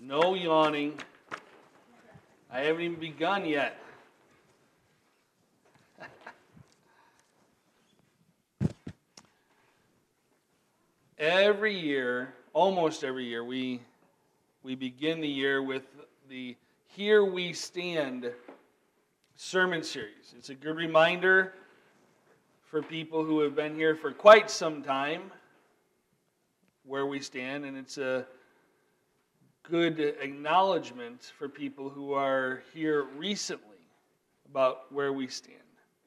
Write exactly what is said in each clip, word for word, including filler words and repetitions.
No yawning. I haven't even begun yet. Every year, almost every year, we we begin the year with the Here We Stand sermon series. It's a good reminder for people who have been here for quite some time where we stand, and it's a good acknowledgement for people who are here recently about where we stand.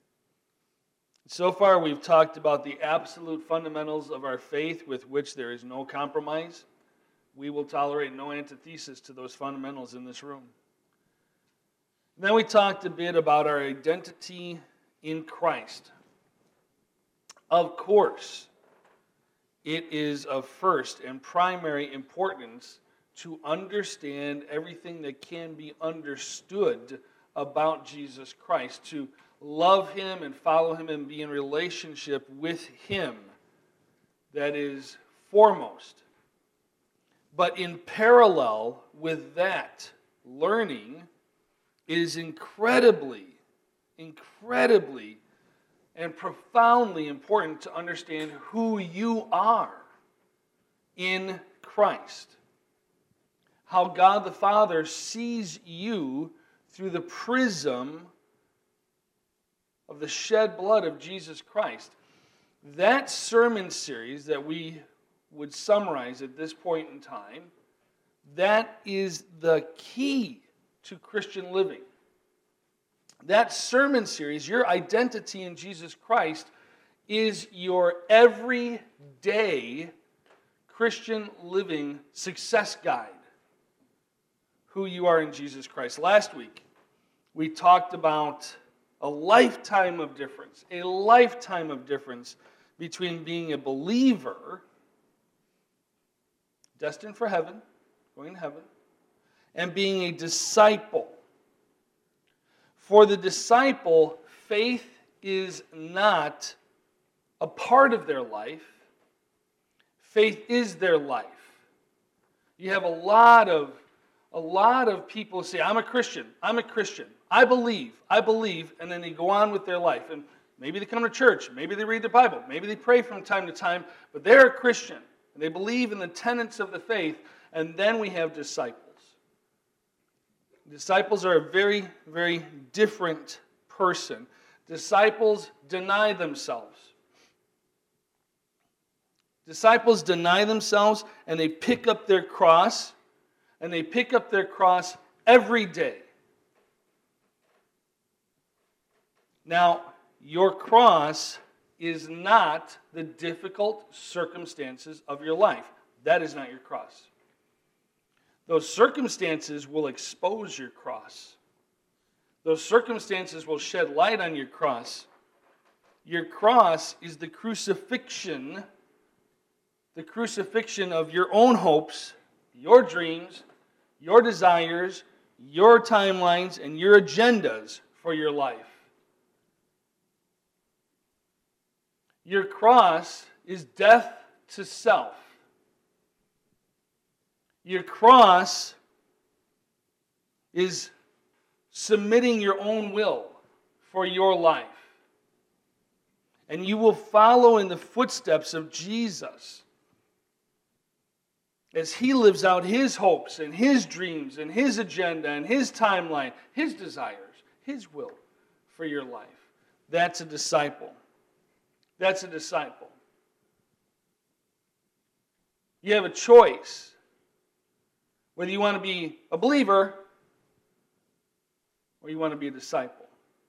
So far, we've talked about the absolute fundamentals of our faith with which there is no compromise. We will tolerate no antithesis to those fundamentals in this room. Then we talked a bit about our identity in Christ. Of course, it is of first and primary importance to understand everything that can be understood about Jesus Christ, to love Him and follow Him and be in relationship with Him. That is foremost. But in parallel with that learning, it is incredibly, incredibly, and profoundly important to understand who you are in Christ. How God the Father sees you through the prism of the shed blood of Jesus Christ. That sermon series that we would summarize at this point in time, that is the key to Christian living. That sermon series, your identity in Jesus Christ, is your everyday Christian living success guide. Who you are in Jesus Christ. Last week, we talked about a lifetime of difference, a lifetime of difference between being a believer, destined for heaven, going to heaven, and being a disciple. For the disciple, faith is not a part of their life. Faith is their life. You have a lot of A lot of people say, I'm a Christian, I'm a Christian, I believe, I believe, and then they go on with their life. And maybe they come to church, maybe they read the Bible, maybe they pray from time to time, but they're a Christian, and they believe in the tenets of the faith, and then we have disciples. Disciples are a very, very different person. Disciples deny themselves. Disciples deny themselves, and they pick up their cross, and they pick up their cross every day. Now, your cross is not the difficult circumstances of your life. That is not your cross. Those circumstances will expose your cross. Those circumstances will shed light on your cross. Your cross is the crucifixion, the crucifixion of your own hopes, your dreams, your desires, your timelines, and your agendas for your life. Your cross is death to self. Your cross is submitting your own will for your life. And you will follow in the footsteps of Jesus as He lives out His hopes and His dreams and His agenda and His timeline, His desires, His will for your life. That's a disciple. That's a disciple. You have a choice whether you want to be a believer or you want to be a disciple.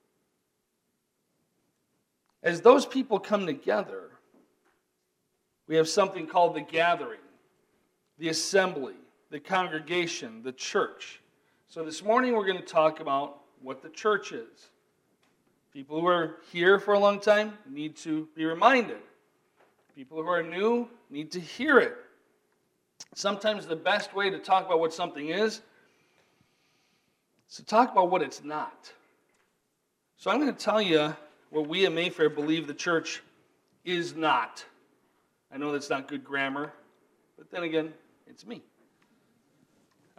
As those people come together, we have something called the gathering, the assembly, the congregation, the church. So this morning we're going to talk about what the church is. People who are here for a long time need to be reminded. People who are new need to hear it. Sometimes the best way to talk about what something is is to talk about what it's not. So I'm going to tell you what we at Mayfair believe the church is not. I know that's not good grammar, but then again, it's me.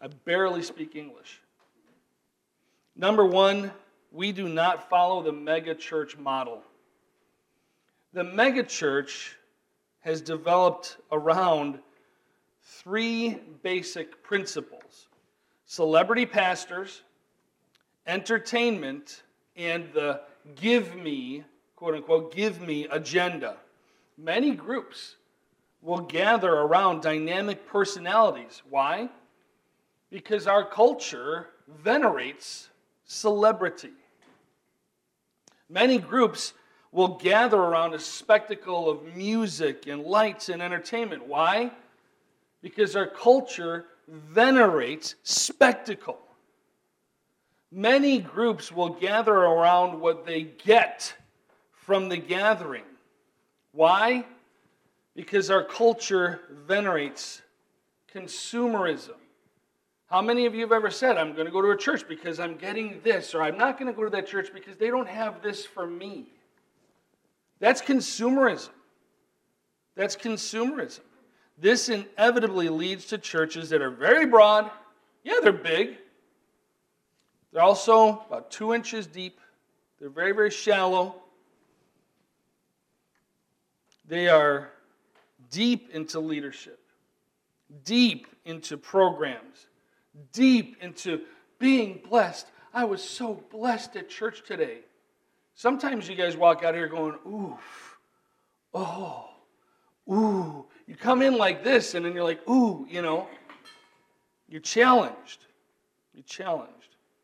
I barely speak English. Number one, we do not follow the mega church model. The mega church has developed around three basic principles: celebrity pastors, entertainment, and the give me, quote unquote, give me agenda. Many groups will gather around dynamic personalities. Why? Because our culture venerates celebrity. Many groups will gather around a spectacle of music and lights and entertainment. Why? Because our culture venerates spectacle. Many groups will gather around what they get from the gathering. Why? Because our culture venerates consumerism. How many of you have ever said, I'm going to go to a church because I'm getting this, or I'm not going to go to that church because they don't have this for me? That's consumerism. That's consumerism. This inevitably leads to churches that are very broad. Yeah, they're big. They're also about two inches deep. They're very, very shallow. They are deep into leadership, deep into programs, deep into being blessed. I was so blessed at church today. Sometimes you guys walk out here going, oof, oh, ooh. You come in like this, and then you're like, ooh, you know. You're challenged. You're challenged.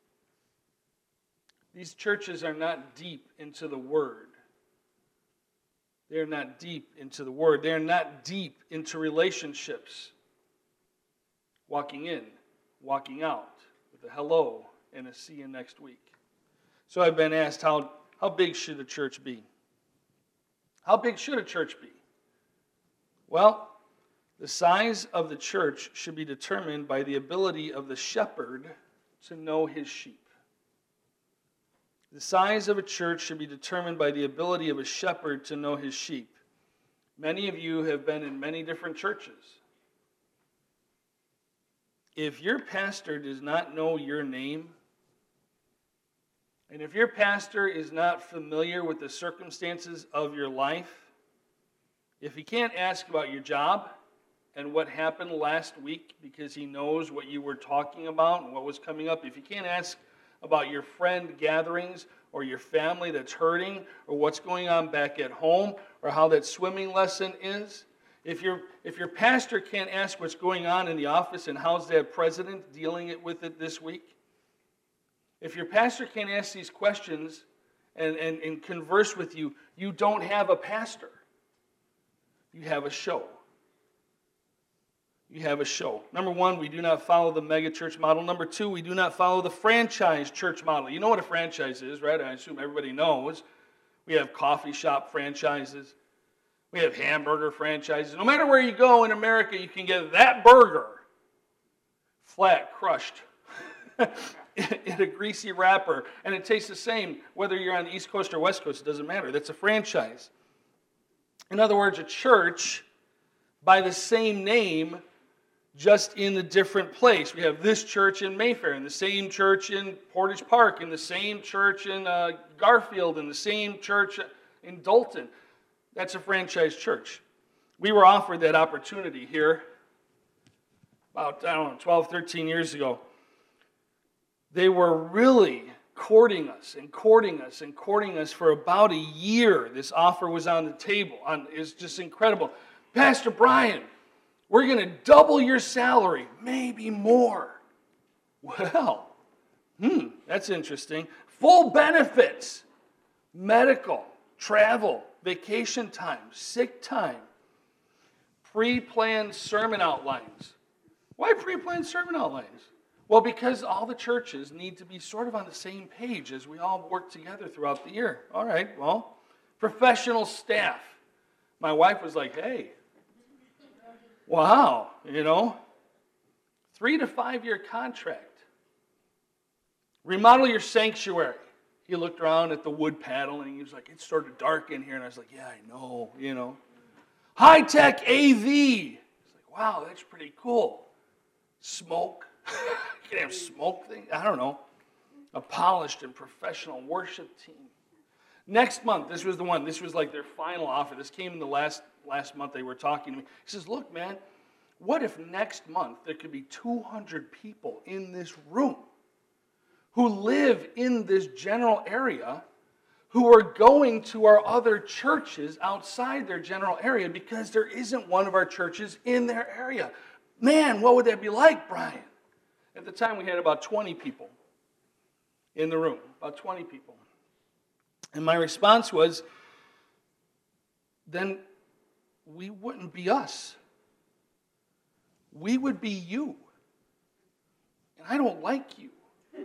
These churches are not deep into the Word. They're not deep into the Word. They're not deep into relationships. Walking in, walking out, with a hello and a see you next week. So I've been asked, how, how big should a church be? How big should a church be? Well, the size of the church should be determined by the ability of the shepherd to know his sheep. The size of a church should be determined by the ability of a shepherd to know his sheep. Many of you have been in many different churches. If your pastor does not know your name, and if your pastor is not familiar with the circumstances of your life, if he can't ask about your job and what happened last week because he knows what you were talking about and what was coming up, if he can't ask about your friend gatherings or your family that's hurting or what's going on back at home or how that swimming lesson is, if your if your pastor can't ask what's going on in the office and how's that president dealing it with it this week, if your pastor can't ask these questions and, and, and converse with you, you don't have a pastor. You have a show. You have a show. Number one, we do not follow the megachurch model. Number two, we do not follow the franchise church model. You know what a franchise is, right? I assume everybody knows. We have coffee shop franchises. We have hamburger franchises. No matter where you go in America, you can get that burger flat, crushed, in a greasy wrapper, and it tastes the same whether you're on the East Coast or West Coast. It doesn't matter. That's a franchise. In other words, a church by the same name, just in a different place. We have this church in Mayfair, and the same church in Portage Park, and the same church in uh, Garfield, and the same church in Dalton. That's a franchise church. We were offered that opportunity here about, I don't know, twelve, thirteen years ago. They were really courting us and courting us and courting us for about a year. This offer was on the table. On, it's just incredible. Pastor Brian, we're going to double your salary, maybe more. Well, hmm, that's interesting. Full benefits, medical, travel, vacation time, sick time, pre-planned sermon outlines. Why pre-planned sermon outlines? Well, because all the churches need to be sort of on the same page as we all work together throughout the year. All right, well, professional staff. My wife was like, hey, wow, you know, three to five year contract. Remodel your sanctuary. He looked around at the wood paneling. He was like, it's sort of dark in here. And I was like, yeah, I know, you know. High-tech A V. It's like, wow, that's pretty cool. Smoke. You can have smoke things. I don't know. A polished and professional worship team. Next month, this was the one. This was like their final offer. This came in the last, last month they were talking to me. He says, look, man, what if next month there could be two hundred people in this room who live in this general area who are going to our other churches outside their general area because there isn't one of our churches in their area? Man, what would that be like, Brian? At the time, we had about twenty people in the room, about twenty people. And my response was, then we wouldn't be us. We would be you. And I don't like you.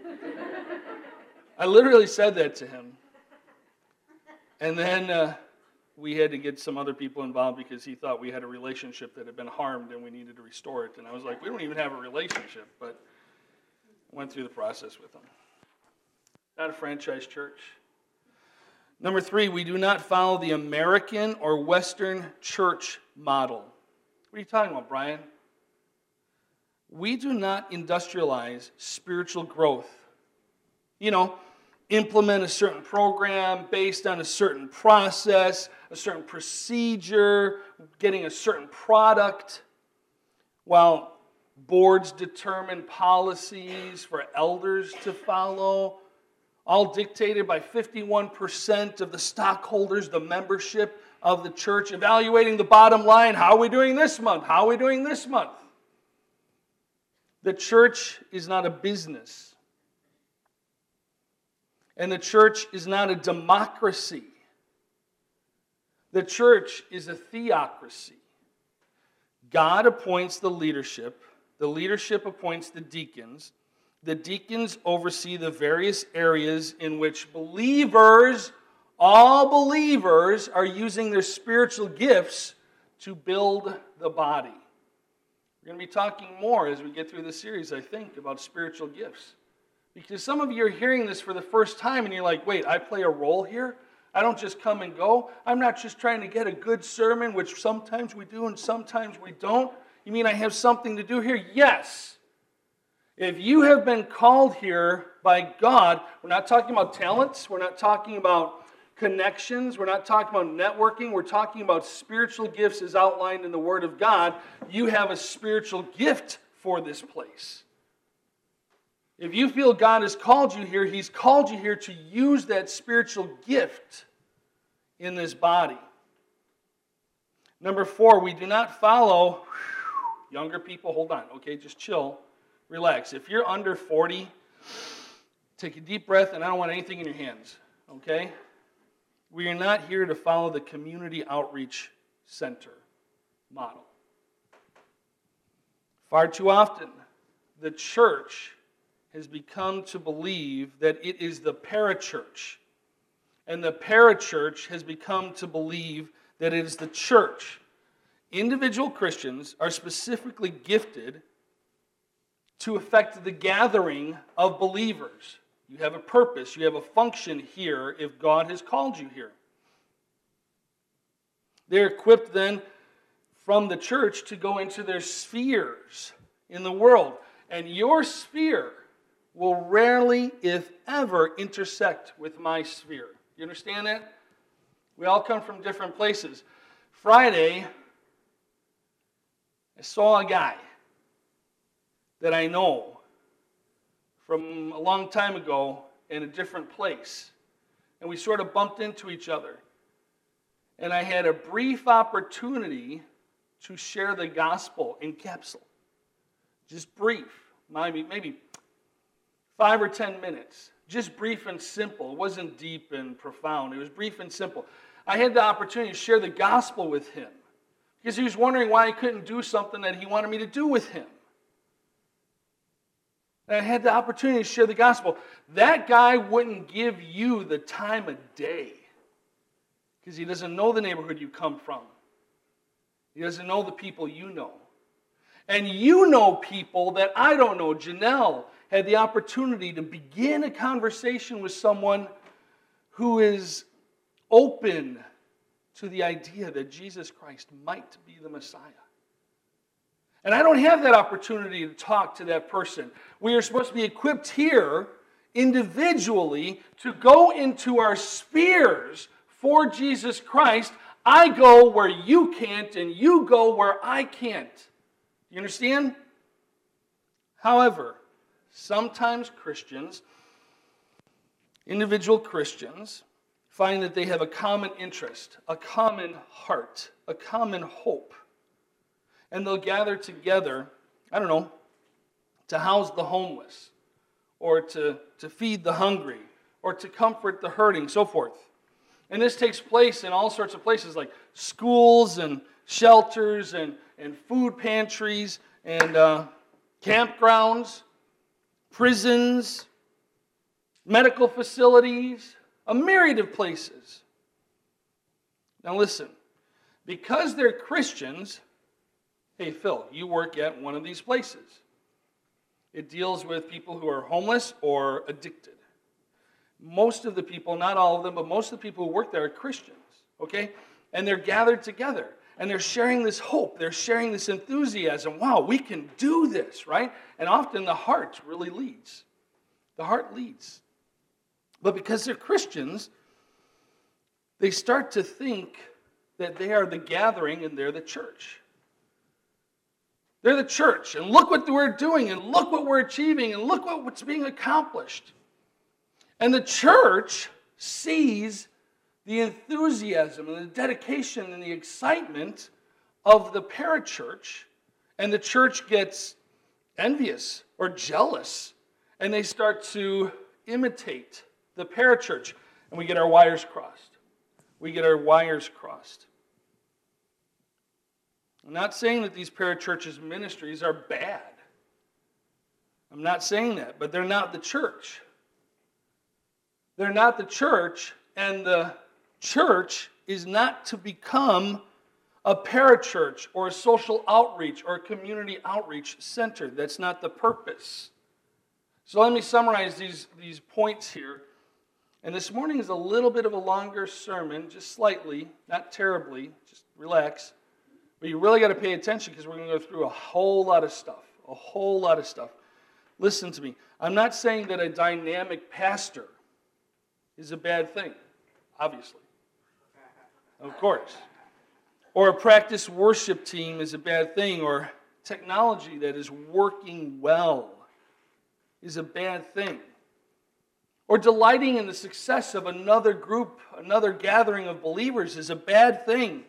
I literally said that to him. And then uh, we had to get some other people involved because he thought we had a relationship that had been harmed and we needed to restore it. And I was like, we don't even have a relationship. But I went through the process with him. Not a franchise church. Number three, we do not follow the American or Western church model. What are you talking about, Brian? We do not industrialize spiritual growth. You know, implement a certain program based on a certain process, a certain procedure, getting a certain product, while boards determine policies for elders to follow, all dictated by fifty-one percent of the stockholders, the membership of the church, evaluating the bottom line. How are we doing this month? How are we doing this month? The church is not a business. And the church is not a democracy. The church is a theocracy. God appoints the leadership. The leadership appoints the deacons. The deacons oversee the various areas in which believers, all believers, are using their spiritual gifts to build the body. We're going to be talking more as we get through this series, I think, about spiritual gifts. Because some of you are hearing this for the first time and you're like, wait, I play a role here? I don't just come and go? I'm not just trying to get a good sermon, which sometimes we do and sometimes we don't. You mean I have something to do here? Yes. If you have been called here by God, we're not talking about talents, we're not talking about connections, we're not talking about networking, we're talking about spiritual gifts as outlined in the Word of God. You have a spiritual gift for this place. If you feel God has called you here, He's called you here to use that spiritual gift in this body. Number four, we do not follow younger people. Hold on, okay, just chill. Relax. If you're under forty, take a deep breath, and I don't want anything in your hands, okay? We are not here to follow the community outreach center model. Far too often, the church has become to believe that it is the parachurch, and the parachurch has become to believe that it is the church. Individual Christians are specifically gifted to affect the gathering of believers. You have a purpose, you have a function here if God has called you here. They're equipped then from the church to go into their spheres in the world. And your sphere will rarely, if ever, intersect with my sphere. You understand that? We all come from different places. Friday, I saw a guy that I know from a long time ago in a different place. And we sort of bumped into each other. And I had a brief opportunity to share the gospel in capsule. Just brief, maybe, maybe five or ten minutes. Just brief and simple. It wasn't deep and profound. It was brief and simple. I had the opportunity to share the gospel with him because he was wondering why I couldn't do something that he wanted me to do with him. And I had the opportunity to share the gospel. That guy wouldn't give you the time of day because he doesn't know the neighborhood you come from. He doesn't know the people you know. And you know people that I don't know. Janelle had the opportunity to begin a conversation with someone who is open to the idea that Jesus Christ might be the Messiah. And I don't have that opportunity to talk to that person. We are supposed to be equipped here individually to go into our spheres for Jesus Christ. I go where you can't, and you go where I can't. You understand? However, sometimes Christians, individual Christians, find that they have a common interest, a common heart, a common hope. And they'll gather together, I don't know, to house the homeless, or to, to feed the hungry, or to comfort the hurting, so forth. And this takes place in all sorts of places like schools and shelters and, and food pantries and uh, campgrounds, prisons, medical facilities, a myriad of places. Now listen, because they're Christians, hey Phil, you work at one of these places. It deals with people who are homeless or addicted. Most of the people, not all of them, but most of the people who work there are Christians, okay? And they're gathered together, and they're sharing this hope. They're sharing this enthusiasm. Wow, we can do this, right? And often the heart really leads. The heart leads. But because they're Christians, they start to think that they are the gathering and they're the church. They're the church, and look what we're doing, and look what we're achieving, and look what's being accomplished. And the church sees the enthusiasm and the dedication and the excitement of the parachurch, and the church gets envious or jealous, and they start to imitate the parachurch, and we get our wires crossed. We get our wires crossed. I'm not saying that these parachurches ministries are bad. I'm not saying that, but they're not the church. They're not the church, and the church is not to become a parachurch or a social outreach or a community outreach center. That's not the purpose. So let me summarize these, these points here. And this morning is a little bit of a longer sermon, just slightly, not terribly, just relax. But you really got to pay attention because we're going to go through a whole lot of stuff, a whole lot of stuff. Listen to me. I'm not saying that a dynamic pastor is a bad thing, obviously. Of course. Or a practice worship team is a bad thing, or technology that is working well is a bad thing. Or delighting in the success of another group, another gathering of believers is a bad thing.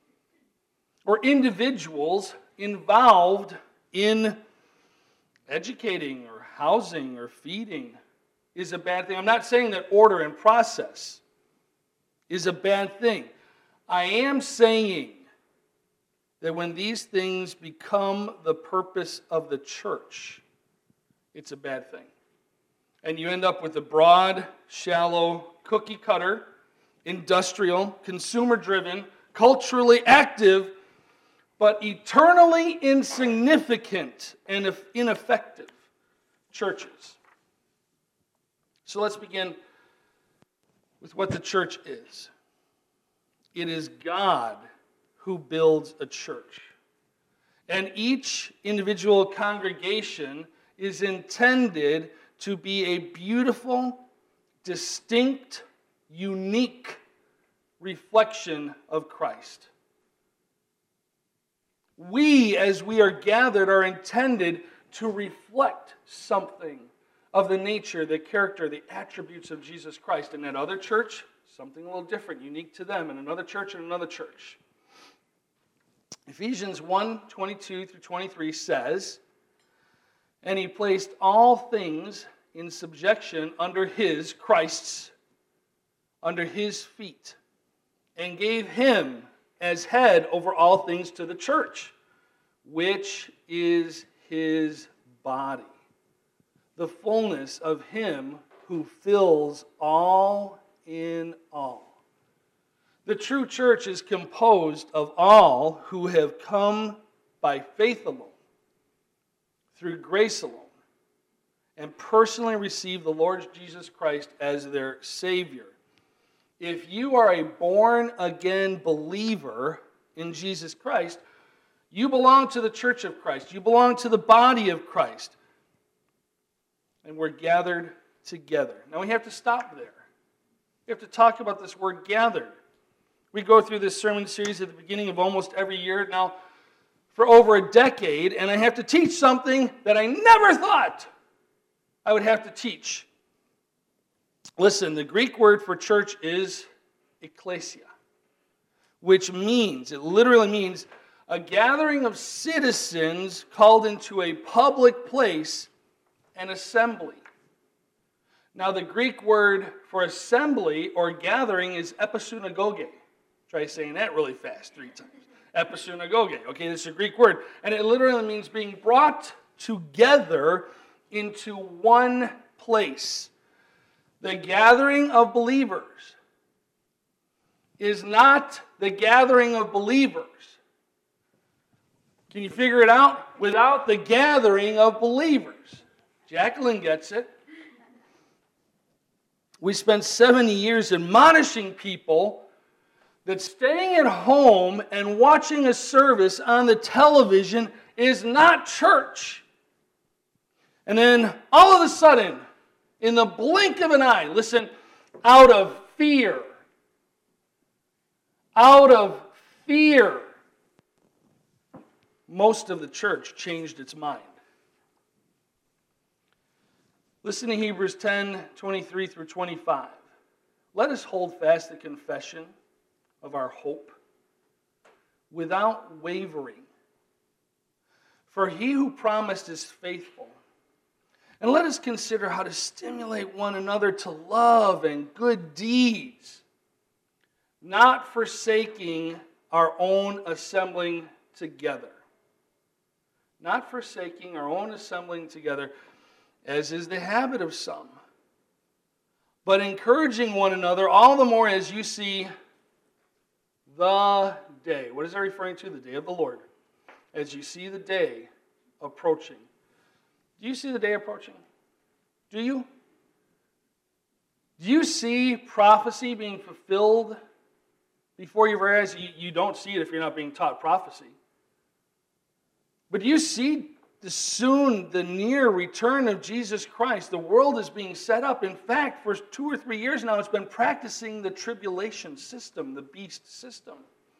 Or individuals involved in educating or housing or feeding is a bad thing. I'm not saying that order and process is a bad thing. I am saying that when these things become the purpose of the church, it's a bad thing. And you end up with a broad, shallow, cookie-cutter, industrial, consumer-driven, culturally active, but eternally insignificant and ineffective churches. So let's begin with what the church is. It is God who builds a church. And each individual congregation is intended to be a beautiful, distinct, unique reflection of Christ. We, as we are gathered, are intended to reflect something of the nature, the character, the attributes of Jesus Christ. In that other church, something a little different, unique to them. In another church, in another church. Ephesians one, twenty-two through twenty-three says, "And he placed all things in subjection under his, Christ's, under his feet, and gave him as head over all things to the church, which is his body, the fullness of him who fills all in all." The true church is composed of all who have come by faith alone, through grace alone, and personally receive the Lord Jesus Christ as their Savior. If you are a born-again believer in Jesus Christ, You belong to the church of Christ. You belong to the body of Christ. And we're gathered together. Now we have to stop there. We have to talk about this word gathered. We go through this sermon series at the beginning of almost every year now for over a decade, and I have to teach something that I never thought I would have to teach. Listen, the Greek word for church is ecclesia, which means, it literally means a gathering of citizens called into a public place, an assembly. Now, the Greek word for assembly or gathering is episunagoge. Try saying that really fast three times. Episunagoge. Okay, this is a Greek word. And it literally means being brought together into one place. The gathering of believers is not the gathering of believers. Can you figure it out? Without the gathering of believers. Jacqueline gets it. We spent seventy years admonishing people that staying at home and watching a service on the television is not church. And then all of a sudden, in the blink of an eye, listen, out of fear, out of fear, most of the church changed its mind. Listen to Hebrews ten, twenty-three through twenty-five. Let us hold fast the confession of our hope without wavering. For he who promised is faithful. And let us consider how to stimulate one another to love and good deeds, not forsaking our own assembling together. Not forsaking our own assembling together, as is the habit of some, but encouraging one another all the more as you see the day. What is that referring to? The day of the Lord. As you see the day approaching. Do you see the day approaching? Do you? Do you see prophecy being fulfilled before your very eyes? You, you don't see it if you're not being taught prophecy. But do you see the soon, the near return of Jesus Christ? The world is being set up. In fact, for two or three years now, it's been practicing the tribulation system, the beast system.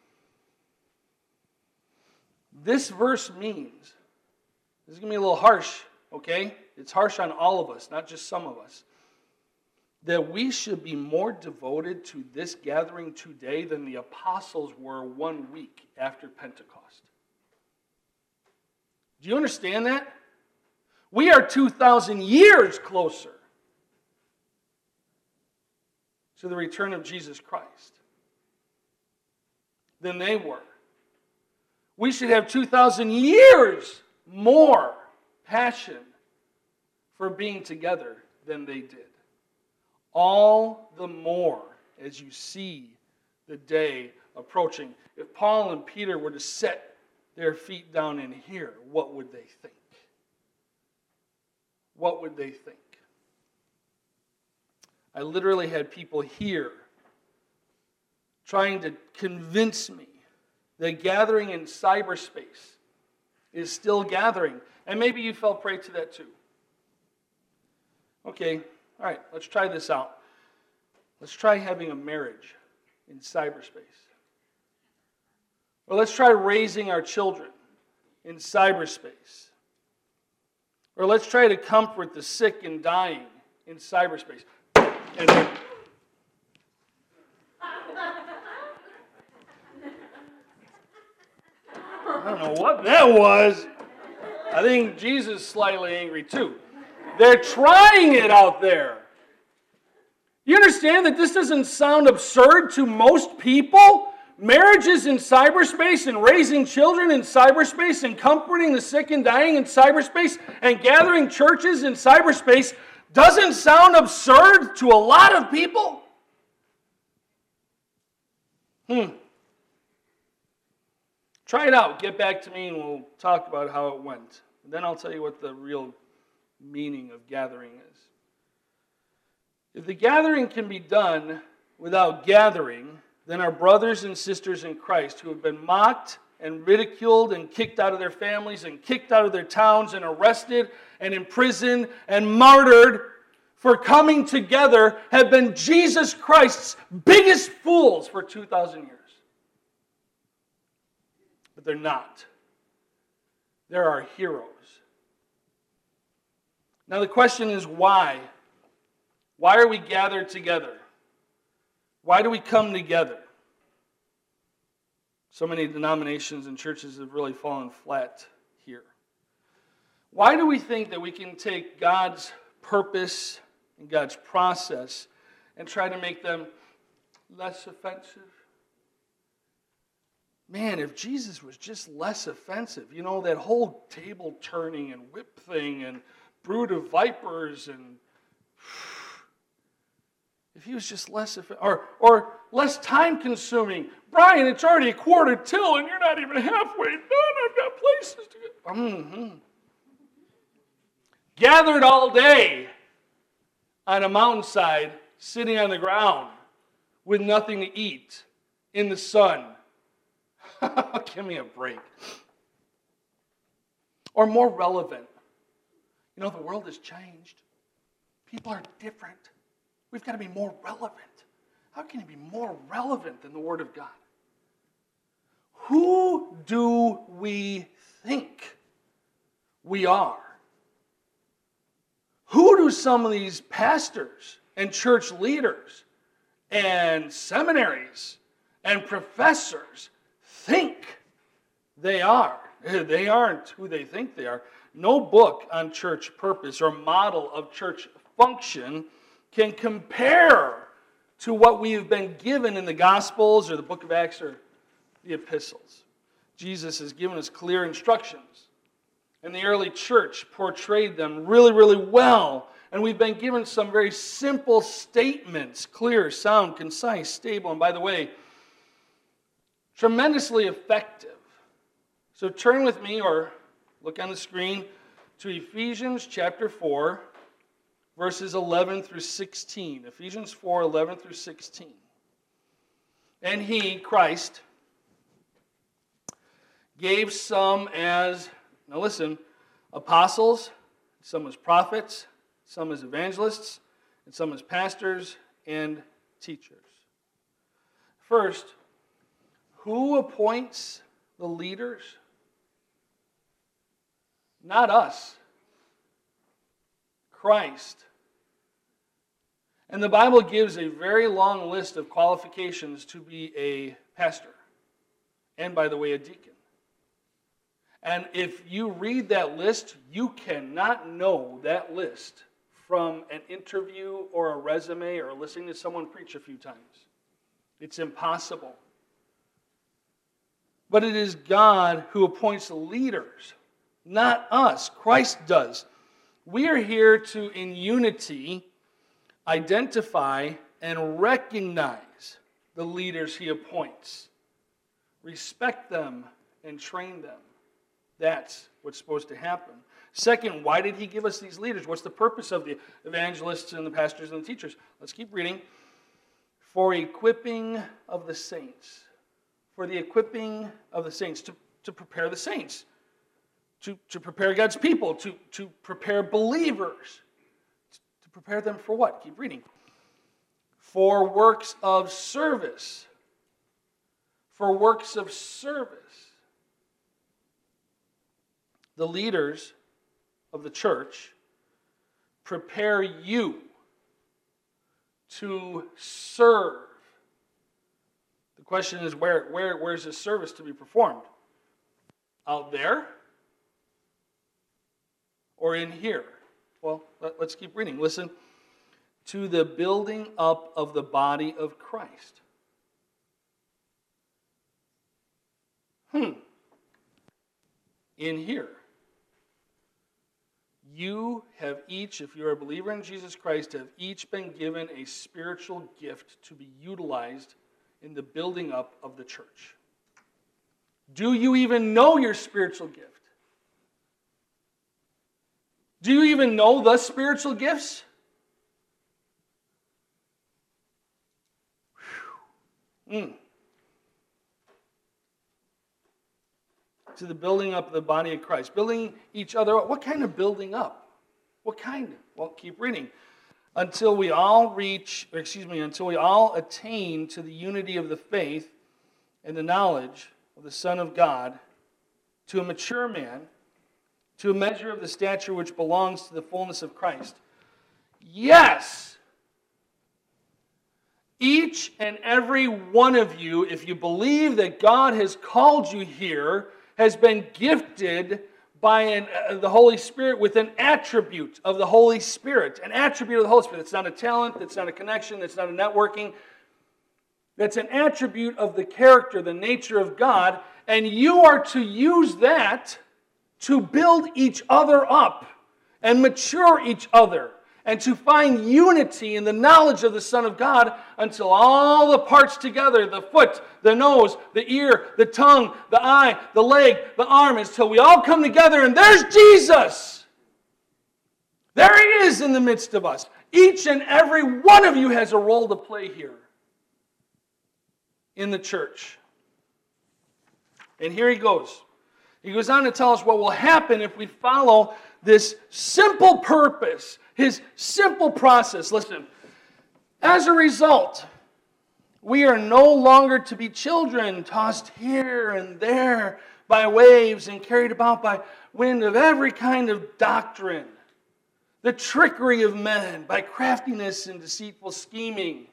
This verse means, this is going to be a little harsh, okay? It's harsh on all of us, not just some of us. That we should be more devoted to this gathering today than the apostles were one week after Pentecost. Do you understand that? We are two thousand years closer to the return of Jesus Christ than they were. We should have two thousand years more passion for being together than they did. All the more as you see the day approaching. If Paul and Peter were to set their feet down in here, what would they think? What would they think? I literally had people here trying to convince me that gathering in cyberspace is still gathering. And maybe you fell prey to that too. Okay, all right, let's try this out. Let's try having a marriage in cyberspace. Or let's try raising our children in cyberspace. Or let's try to comfort the sick and dying in cyberspace. And then, I don't know what that was. I think Jesus is slightly angry too. They're trying it out there. You understand that this doesn't sound absurd to most people? Marriages in cyberspace and raising children in cyberspace and comforting the sick and dying in cyberspace and gathering churches in cyberspace doesn't sound absurd to a lot of people? Hmm. Try it out. Get back to me and we'll talk about how it went. Then I'll tell you what the real meaning of gathering is. If the gathering can be done without gathering, then our brothers and sisters in Christ who have been mocked and ridiculed and kicked out of their families and kicked out of their towns and arrested and imprisoned and martyred for coming together have been Jesus Christ's biggest fools for two thousand years. But they're not. They're our heroes. Now the question is why? Why are we gathered together? Why do we come together? So many denominations and churches have really fallen flat here. Why do we think that we can take God's purpose and God's process and try to make them less offensive? Man, if Jesus was just less offensive, you know, that whole table turning and whip thing and brood of vipers, and if he was just less offensive, or, or less time consuming. Brian, it's already a quarter till and you're not even halfway done. I've got places to go. Mm-hmm. Gathered all day on a mountainside, sitting on the ground with nothing to eat in the sun. Give me a break. Or more relevant. You know, the world has changed. People are different. We've got to be more relevant. How can you be more relevant than the Word of God? Who do we think we are? Who do some of these pastors and church leaders and seminaries and professors think they are? They aren't who they think they are. No book on church purpose or model of church function can compare to what we have been given in the Gospels or the book of Acts or the epistles. Jesus has given us clear instructions, and the early church portrayed them really, really well. And we've been given some very simple statements, clear, sound, concise, stable, and by the way, tremendously effective. So turn with me, or look on the screen, to Ephesians chapter four, verses eleven through sixteen. Ephesians four, eleven through sixteen. And he, Christ, gave some as, now listen, apostles, some as prophets, some as evangelists, and some as pastors and teachers. First, who appoints the leaders? Not us. Christ. And the Bible gives a very long list of qualifications to be a pastor. And by the way, a deacon. And if you read that list, you cannot know that list from an interview or a resume or listening to someone preach a few times. It's impossible. But it is God who appoints the leaders, not us. Christ does. We are here to, in unity, identify and recognize the leaders he appoints. Respect them and train them. That's what's supposed to happen. Second, why did he give us these leaders? What's the purpose of the evangelists and the pastors and the teachers? Let's keep reading. For equipping of the saints. For the equipping of the saints. To, to prepare the saints. To, to prepare God's people. To, to prepare believers. To prepare them for what? Keep reading. For works of service. For works of service. The leaders of the church prepare you to serve. The question is, where, where, where's this service to be performed? Out there? Or in here? Well, let, let's keep reading. Listen. To the building up of the body of Christ. Hmm. In here. You have each, if you're a believer in Jesus Christ, have each been given a spiritual gift to be utilized in the building up of the church. Do you even know your spiritual gift? Do you even know the spiritual gifts? Mm. to the building up of the body of Christ. Building each other up. What kind of building up? What kind? Well, keep reading. Until we all reach, or excuse me, until we all attain to the unity of the faith and the knowledge of the Son of God, to a mature man, to a measure of the stature which belongs to the fullness of Christ. Yes! Each and every one of you, if you believe that God has called you here, has been gifted by an, uh, the Holy Spirit with an attribute of the Holy Spirit. An attribute of the Holy Spirit. It's not a talent, it's not a connection, it's not a networking. That's an attribute of the character, the nature of God, and you are to use that to build each other up and mature each other and to find unity in the knowledge of the Son of God until all the parts together, the foot, the nose, the ear, the tongue, the eye, the leg, the arm, until we all come together and there's Jesus. There He is in the midst of us. Each and every one of you has a role to play here in the church. And here he goes. He goes on to tell us what will happen if we follow this simple purpose, his simple process. Listen, as a result, we are no longer to be children tossed here and there by waves and carried about by wind of every kind of doctrine, the trickery of men by craftiness and deceitful scheming.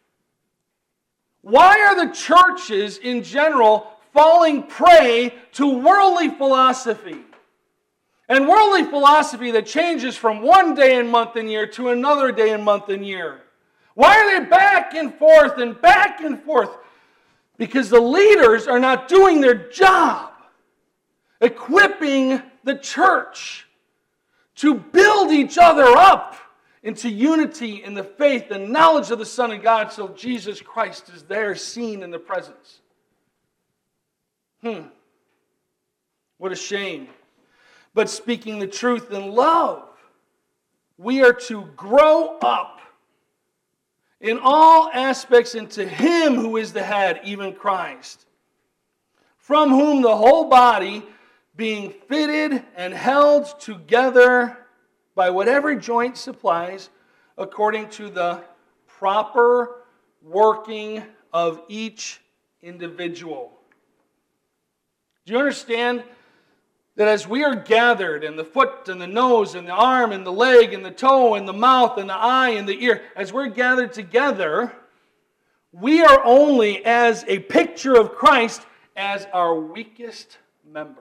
Why are the churches in general falling prey to worldly philosophy? And worldly philosophy that changes from one day and month and year to another day and month and year. Why are they back and forth and back and forth? Because the leaders are not doing their job, equipping the church to build each other up into unity in the faith and knowledge of the Son of God, so Jesus Christ is there seen in the presence. Hmm. What a shame. But speaking the truth in love, we are to grow up in all aspects into Him who is the head, even Christ, from whom the whole body, being fitted and held together by whatever joint supplies, according to the proper working of each individual. Do you understand that as we are gathered, and the foot and the nose and the arm and the leg and the toe and the mouth and the eye and the ear, as we're gathered together, we are only as a picture of Christ as our weakest member.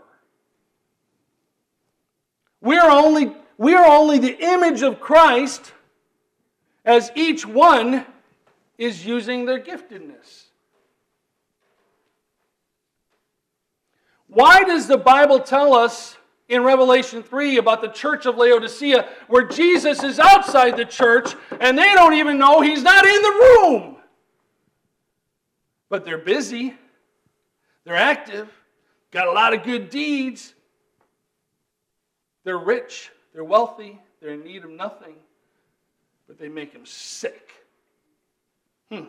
We are only, we are only the image of Christ as each one is using their giftedness. Why does the Bible tell us in Revelation three about the church of Laodicea where Jesus is outside the church and they don't even know He's not in the room? But they're busy, they're active, got a lot of good deeds, they're rich, they're wealthy, they're in need of nothing, but they make Him sick. Hmm.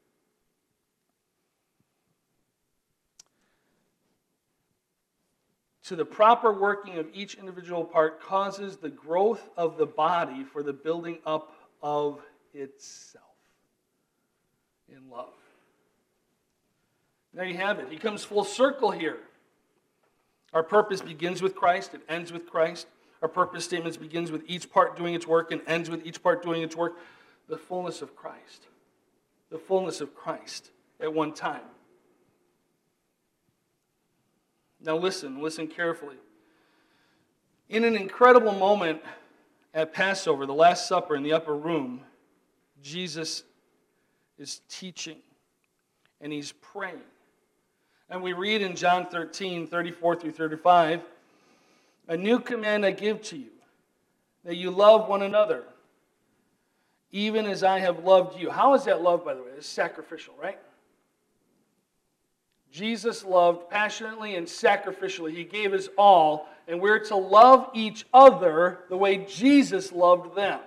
To the proper working of each individual part causes the growth of the body for the building up of itself in love. There you have it. He comes full circle here. Our purpose begins with Christ. It ends with Christ. Our purpose statements begins with each part doing its work and ends with each part doing its work. The fullness of Christ. The fullness of Christ at one time. Now listen, listen carefully. In an incredible moment at Passover, the Last Supper in the upper room, Jesus is teaching and He's praying. And we read in John thirteen, thirty-four through thirty-five, "A new command I give to you, that you love one another, even as I have loved you." How is that love, by the way? It's sacrificial, right? Jesus loved passionately and sacrificially. He gave His all, and we're to love each other the way Jesus loved them.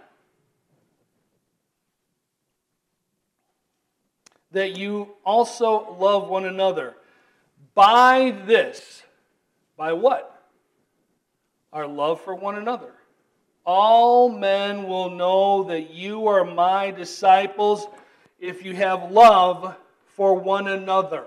That you also love one another. By this, By what? Our love for one another. All men will know that you are my disciples if you have love for one another.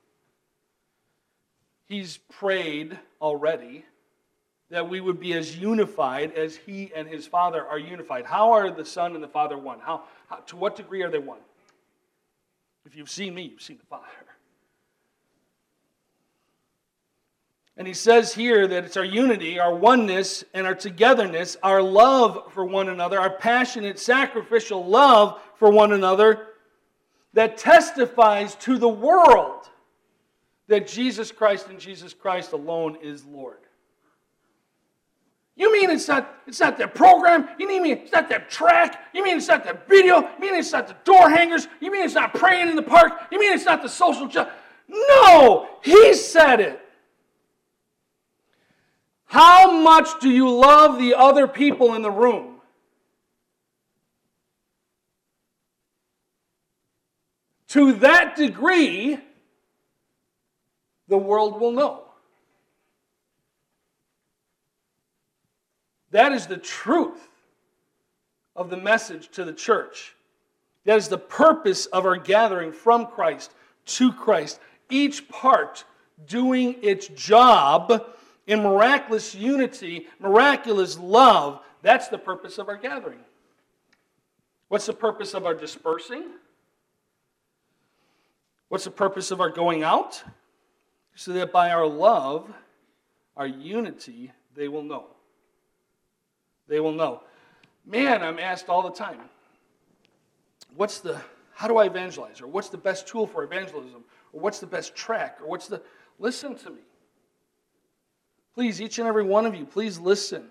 He's prayed already that we would be as unified as he and his Father are unified. How are the Son and the Father one? How, how to what degree are they one? If you've seen me, you've seen the Father. And he says here that it's our unity, our oneness, and our togetherness, our love for one another, our passionate, sacrificial love for one another that testifies to the world that Jesus Christ and Jesus Christ alone is Lord. You mean it's not, it's not that program? You mean it's not that track? You mean it's not that video? You mean it's not the door hangers? You mean it's not praying in the park? You mean it's not the social justice? No! He said it. How much do you love the other people in the room? To that degree, the world will know. That is the truth of the message to the church. That is the purpose of our gathering from Christ to Christ. Each part doing its job in miraculous unity, miraculous love. That's the purpose of our gathering. What's the purpose of our dispersing? What's the purpose of our going out? So that by our love, our unity, they will know. They will know. Man, I'm asked all the time, what's the, how do I evangelize? Or what's the best tool for evangelism? Or what's the best track? Or what's the, listen to me. Please, each and every one of you, please listen.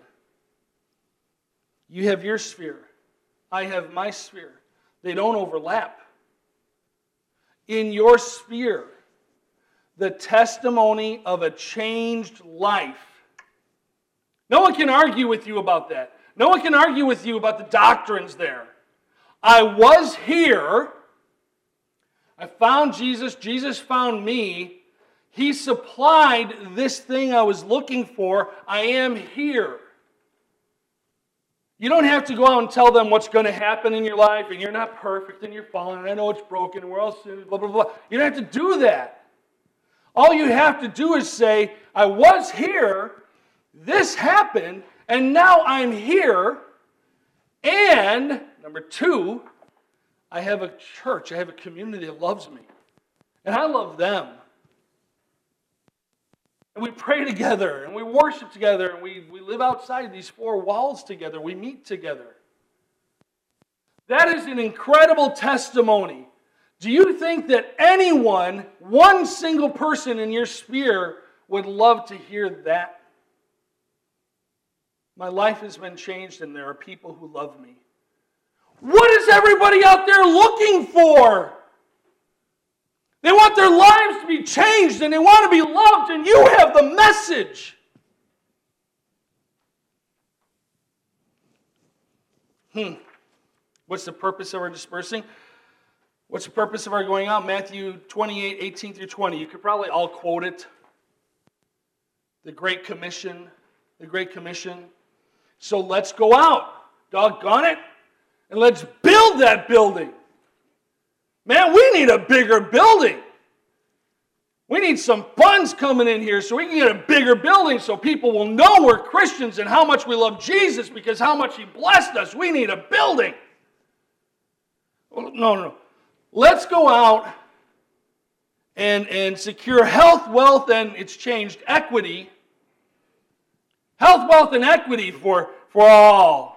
You have your sphere. I have my sphere. They don't overlap. In your sphere, the testimony of a changed life. No one can argue with you about that. No one can argue with you about the doctrines there. I was here. I found Jesus. Jesus found me. He supplied this thing I was looking for. I am here. You don't have to go out and tell them what's going to happen in your life, and you're not perfect, and you're falling, and I know it's broken, and we're all sinners, blah, blah, blah. You don't have to do that. All you have to do is say, I was here, this happened, and now I'm here, and, number two, I have a church, I have a community that loves me, and I love them. And we pray together, and we worship together, and we, we live outside these four walls together. We meet together. That is an incredible testimony. Do you think that anyone, one single person in your sphere, would love to hear that? My life has been changed, and there are people who love me. What is everybody out there looking for? They want their lives to be changed, and they want to be loved, and you have the message. Hmm. What's the purpose of our dispersing? What's the purpose of our going out? Matthew twenty-eight, eighteen through twenty. You could probably all quote it. The Great Commission. The Great Commission. So let's go out. Doggone it. And let's build that building. Man, we need a bigger building. We need some funds coming in here so we can get a bigger building so people will know we're Christians and how much we love Jesus because how much He blessed us. We need a building. No, no, no. Let's go out and, and secure health, wealth, and it's changed, equity. Health, wealth, and equity for, for all.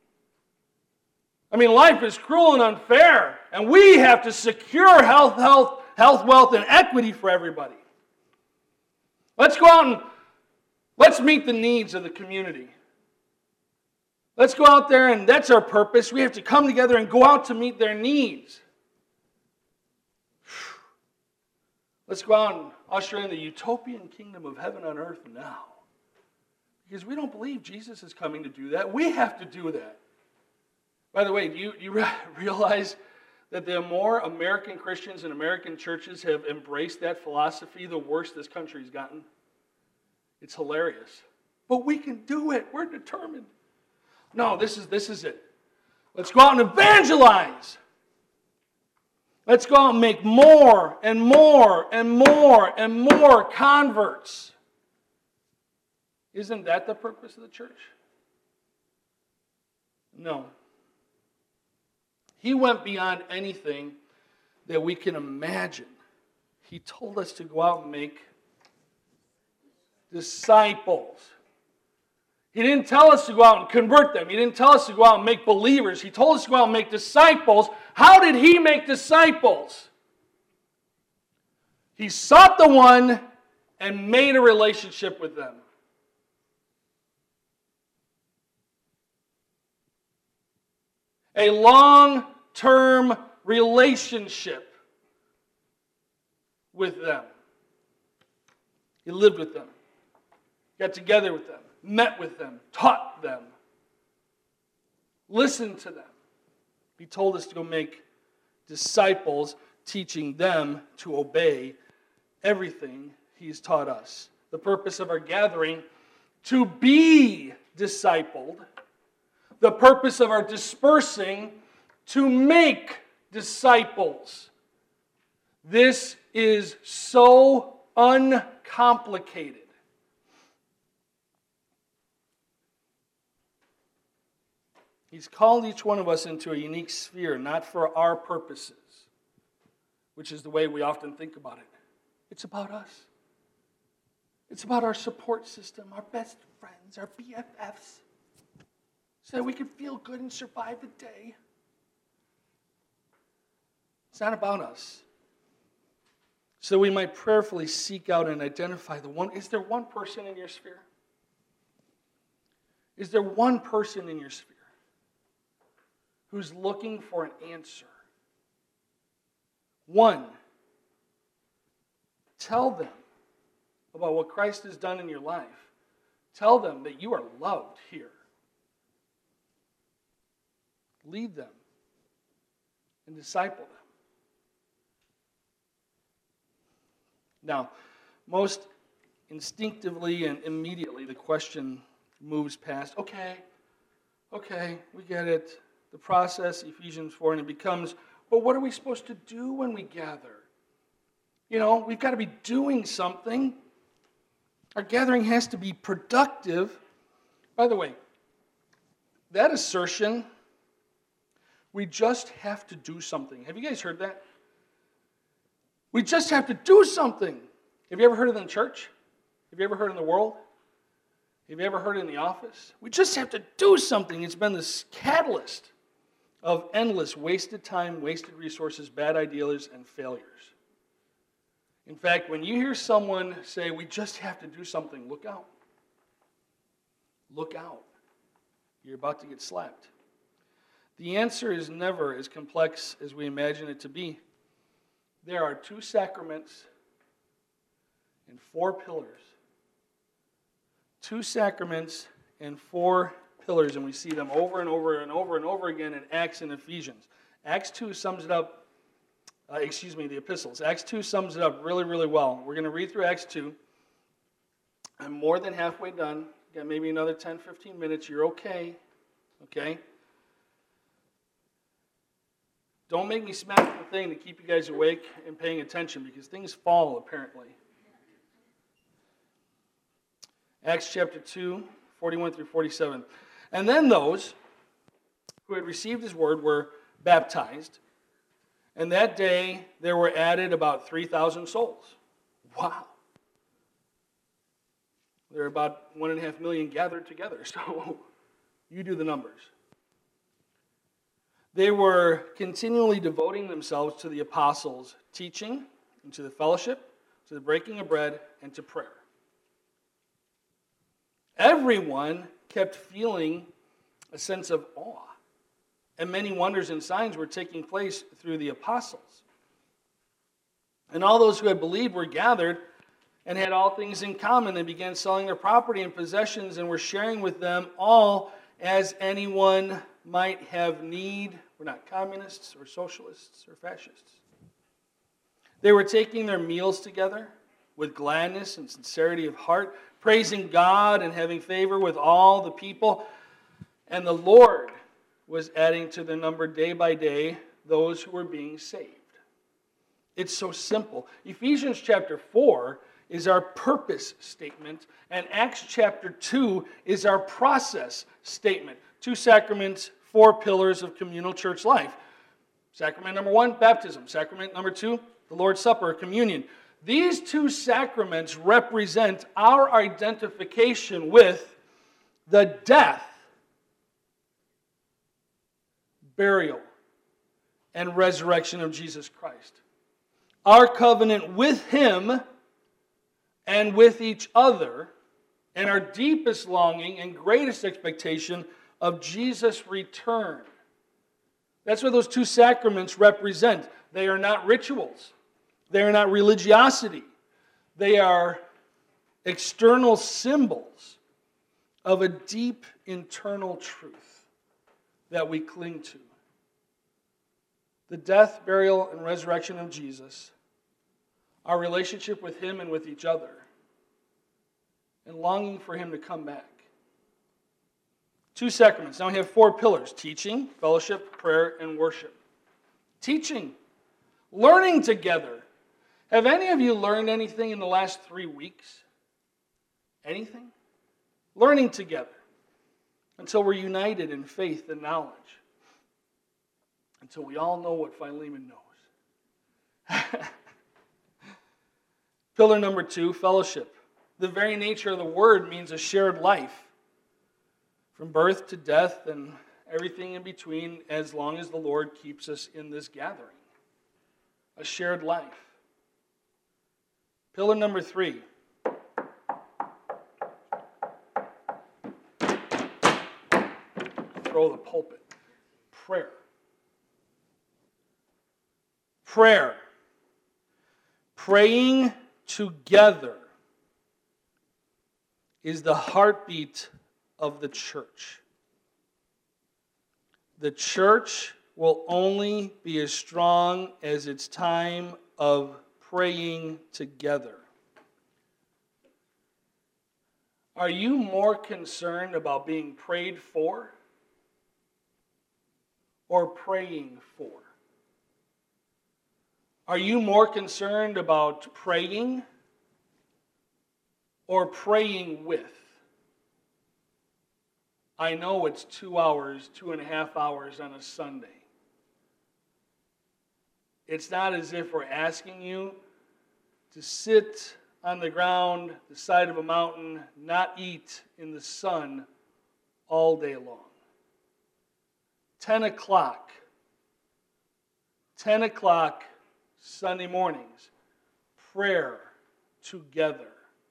I mean, life is cruel and unfair, and we have to secure health, health, health, wealth, and equity for everybody. Let's go out and let's meet the needs of the community. Let's go out there, and that's our purpose. We have to come together and go out to meet their needs. Let's go out and usher in the utopian kingdom of heaven on earth now. Because we don't believe Jesus is coming to do that. We have to do that. By the way, do you, you realize that the more American Christians and American churches have embraced that philosophy, the worse this country's gotten? It's hilarious. But we can do it. We're determined. No, this is this is it. Let's go out and evangelize. Let's go out and make more and more and more and more converts. Isn't that the purpose of the church? No. He went beyond anything that we can imagine. He told us to go out and make disciples. He didn't tell us to go out and convert them. He didn't tell us to go out and make believers. He told us to go out and make disciples. How did he make disciples? He sought the one and made a relationship with them. A long-term relationship with them. He lived with them, got together with them, met with them, taught them, listened to them. He told us to go make disciples, teaching them to obey everything he's taught us. The purpose of our gathering, to be discipled. The purpose of our dispersing, to make disciples. This is so uncomplicated. He's called each one of us into a unique sphere, not for our purposes, which is the way we often think about it. It's about us. It's about our support system, our best friends, our B F Fs, so that we can feel good and survive the day. It's not about us. So we might prayerfully seek out and identify the one. Is there one person in your sphere? Is there one person in your sphere who's looking for an answer? One. Tell them about what Christ has done in your life. Tell them that you are loved here. Lead them and disciple them. Now, most instinctively and immediately, the question moves past, okay, okay, we get it. The process, Ephesians four, and it becomes, but what are we supposed to do when we gather? You know, we've got to be doing something. Our gathering has to be productive. By the way, that assertion, we just have to do something. Have you guys heard that? We just have to do something. Have you ever heard it in church? Have you ever heard it in the world? Have you ever heard it in the office? We just have to do something. It's been this catalyst of endless wasted time, wasted resources, bad ideas, and failures. In fact, when you hear someone say, we just have to do something, look out. Look out. You're about to get slapped. The answer is never as complex as we imagine it to be. There are two sacraments and four pillars. Two sacraments and four pillars, and we see them over and over and over and over again in Acts and Ephesians. Acts two sums it up, uh, excuse me, the epistles. Acts two sums it up really, really well. We're going to read through Acts two. I'm more than halfway done. Got maybe another ten, fifteen minutes. You're okay. Okay? Don't make me smack the thing to keep you guys awake and paying attention, because things fall, apparently. Acts chapter two, forty-one through forty-seven. And then those who had received his word were baptized. And that day there were added about three thousand souls. Wow. There are about one and a half million gathered together. So you do the numbers. They were continually devoting themselves to the apostles' teaching, and to the fellowship, to the breaking of bread, and to prayer. Everyone kept feeling a sense of awe, and many wonders and signs were taking place through the apostles. And all those who had believed were gathered and had all things in common. They began selling their property and possessions and were sharing with them all as anyone might have need. We're not communists or socialists or fascists. They were taking their meals together with gladness and sincerity of heart, praising God and having favor with all the people. And the Lord was adding to the number day by day those who were being saved. It's so simple. Ephesians chapter four is our purpose statement, and Acts chapter two is our process statement. Two sacraments, four pillars of communal church life. Sacrament number one, baptism. Sacrament number two, the Lord's Supper, communion. These two sacraments represent our identification with the death, burial, and resurrection of Jesus Christ. Our covenant with Him and with each other, and our deepest longing and greatest expectation of Jesus' return. That's what those two sacraments represent. They are not rituals. They are not religiosity. They are external symbols of a deep internal truth that we cling to. The death, burial, and resurrection of Jesus, our relationship with Him and with each other, and longing for Him to come back. Two sacraments. Now we have four pillars: teaching, fellowship, prayer, and worship. Teaching. Learning together. Have any of you learned anything in the last three weeks? Anything? Learning together until we're united in faith and knowledge. Until we all know what Philemon knows. Pillar number two, fellowship. The very nature of the word means a shared life. From birth to death and everything in between, as long as the Lord keeps us in this gathering. A shared life. Pillar number three. Throw the pulpit. Prayer. Prayer. Praying together is the heartbeat of the church. The church will only be as strong as its time of praying together. Are you more concerned about being prayed for or praying for? Are you more concerned about praying or praying with? I know it's two hours, two and a half hours on a Sunday. It's not as if we're asking you to sit on the ground, the side of a mountain, not eat in the sun all day long. Ten o'clock. Ten o'clock Sunday mornings. Prayer together.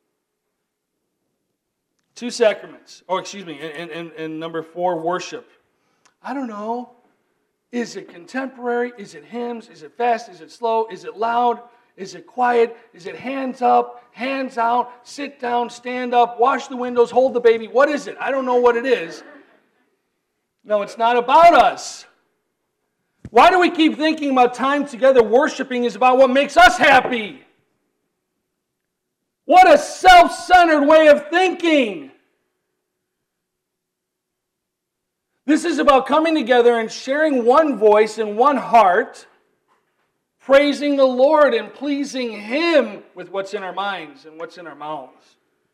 Two sacraments. Oh, excuse me. And, and, and number four, worship. I don't know. Is it contemporary? Is it hymns? Is it fast? Is it slow? Is it loud? Is it quiet? Is it hands up, hands out, sit down, stand up, wash the windows, hold the baby? What is it? I don't know what it is. No, it's not about us. Why do we keep thinking about time together worshiping is about what makes us happy? What a self-centered way of thinking. This is about coming together and sharing one voice and one heart, praising the Lord and pleasing Him with what's in our minds and what's in our mouths.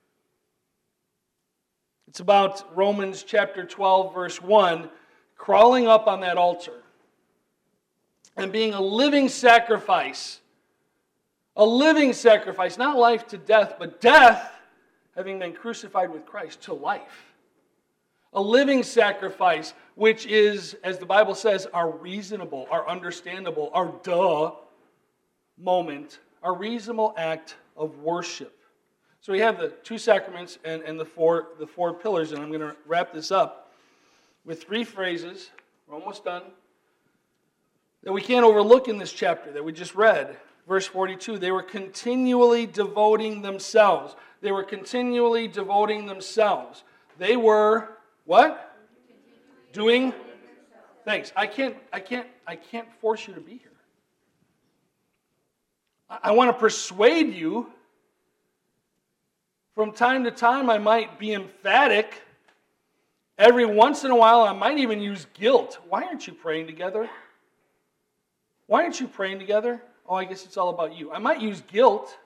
It's about Romans chapter twelve, verse one, crawling up on that altar and being a living sacrifice. A living sacrifice, not life to death, but death, having been crucified with Christ, to life. A living sacrifice, which is, as the Bible says, our reasonable, our understandable, our duh moment, our reasonable act of worship. So we have the two sacraments and, and the four the four pillars, and I'm going to wrap this up with three phrases. We're almost done. That we can't overlook in this chapter that we just read. Verse forty-two, they were continually devoting themselves. They were continually devoting themselves. They were, what? Doing? Thanks. I can't, I can't, I can't force you to be here. I, I want to persuade you From time to time, I might be emphatic. Every once in a while, I might even use guilt. Why aren't you praying together? Why aren't you praying together? Oh, I guess it's all about you. I might use guilt.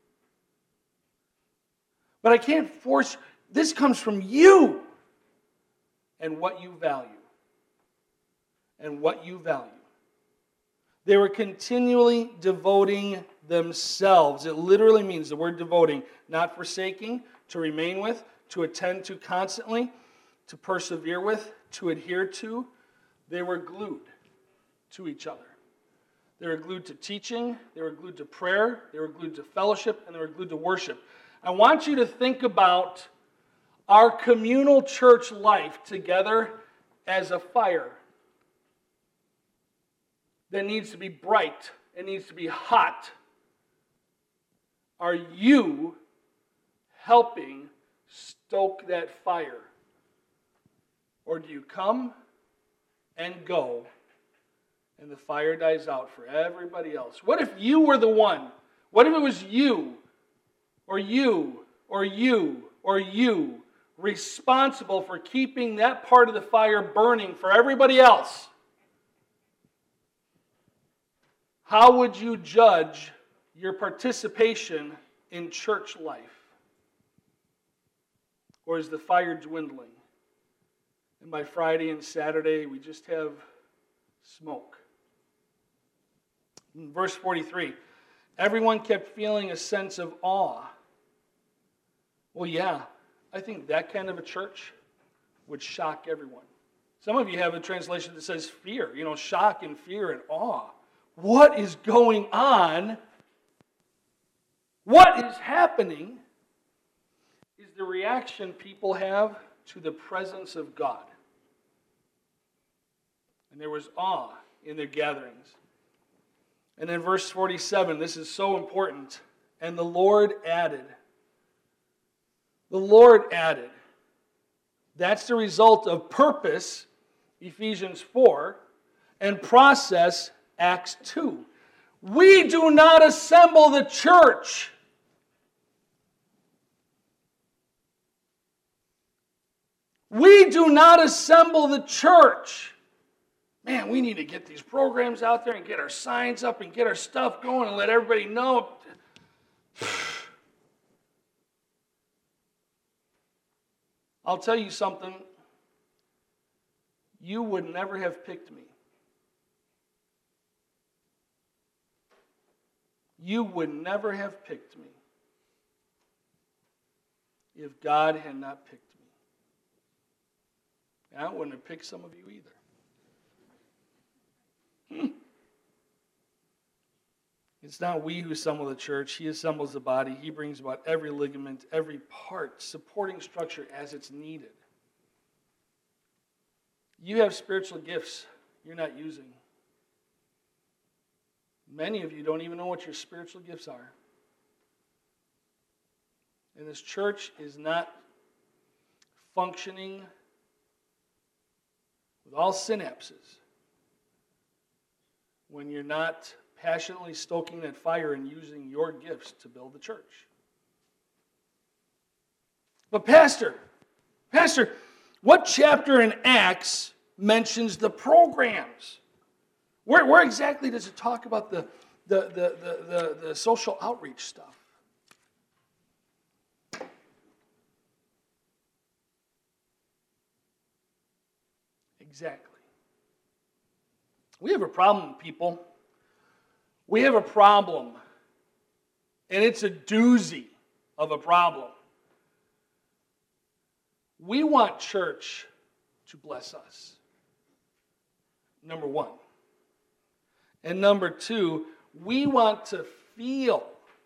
But I can't force. This comes from you and what you value. And what you value. They were continually devoting themselves. It literally means the word devoting, not forsaking, to remain with, to attend to constantly, to persevere with, to adhere to. They were glued to each other. They were glued to teaching, they were glued to prayer, they were glued to fellowship, and they were glued to worship. I want you to think about our communal church life together as a fire that needs to be bright, it needs to be hot. Are you helping stoke that fire? Or do you come and go and the fire dies out for everybody else? What if you were the one? What if it was you, or you, or you, or you, responsible for keeping that part of the fire burning for everybody else? How would you judge your participation in church life? Or is the fire dwindling? And by Friday and Saturday, we just have smoke. In verse forty-three, everyone kept feeling a sense of awe. Well, yeah, I think that kind of a church would shock everyone. Some of you have a translation that says fear, you know, shock and fear and awe. What is going on? What is happening is the reaction people have to the presence of God. And there was awe in their gatherings. And in verse forty-seven, this is so important. And the Lord added. The Lord added. That's the result of purpose, Ephesians four, and process, Acts two. We do not assemble the church. We do not assemble the church. Man, we need to get these programs out there and get our signs up and get our stuff going and let everybody know. I'll tell you something. You would never have picked me. You would never have picked me if God had not picked me. And I wouldn't have picked some of you either. Hmm. It's not we who assemble the church. He assembles the body. He brings about every ligament, every part, supporting structure as it's needed. You have spiritual gifts you're not using. Many of you don't even know what your spiritual gifts are. And this church is not functioning with all synapses when you're not passionately stoking that fire and using your gifts to build the church. But Pastor, Pastor, what chapter in Acts mentions the programs? Where, where exactly does it talk about the, the, the, the, the, the social outreach stuff? Exactly. We have a problem, people. We have a problem. And it's a doozy of a problem. We want church to bless us. Number one. And number two, we want to feel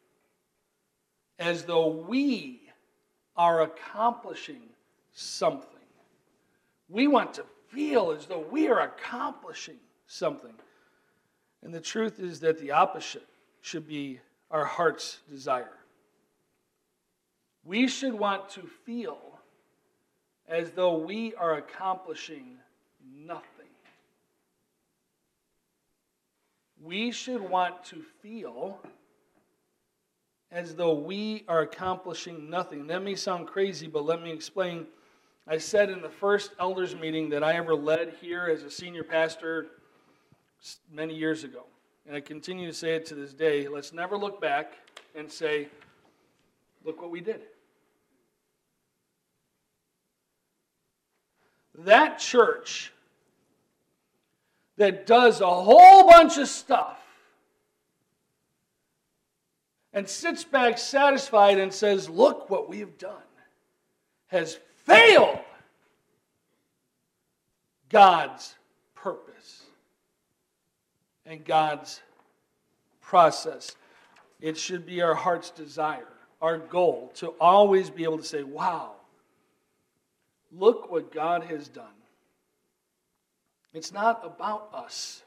as though we are accomplishing something. We want to feel as though we are accomplishing something. And the truth is that the opposite should be our heart's desire. We should want to feel as though we are accomplishing nothing. We should want to feel as though we are accomplishing nothing. That may sound crazy, but let me explain. I said in the first elders meeting that I ever led here as a senior pastor many years ago, and I continue to say it to this day, let's never look back and say, look what we did. That church that does a whole bunch of stuff and sits back satisfied and says, look what we have done, has failed God's purpose and God's process. It should be our heart's desire, our goal, to always be able to say, wow, look what God has done. It's not about us.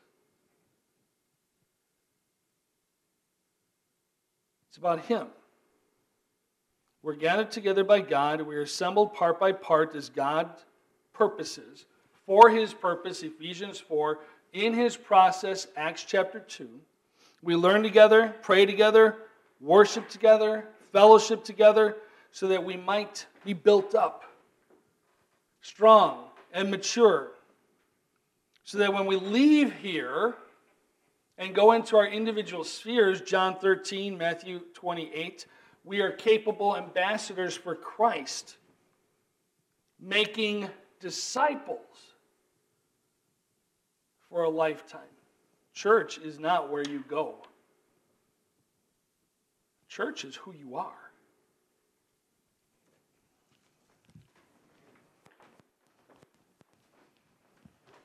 It's about Him. We're gathered together by God. We are assembled part by part as God's purposes, for His purpose, Ephesians four, in His process, Acts chapter two. We learn together, pray together, worship together, fellowship together, so that we might be built up, strong and mature, so that when we leave here and go into our individual spheres, John thirteen, Matthew twenty-eight, we are capable ambassadors for Christ, making disciples for a lifetime. Church is not where you go. Church is who you are.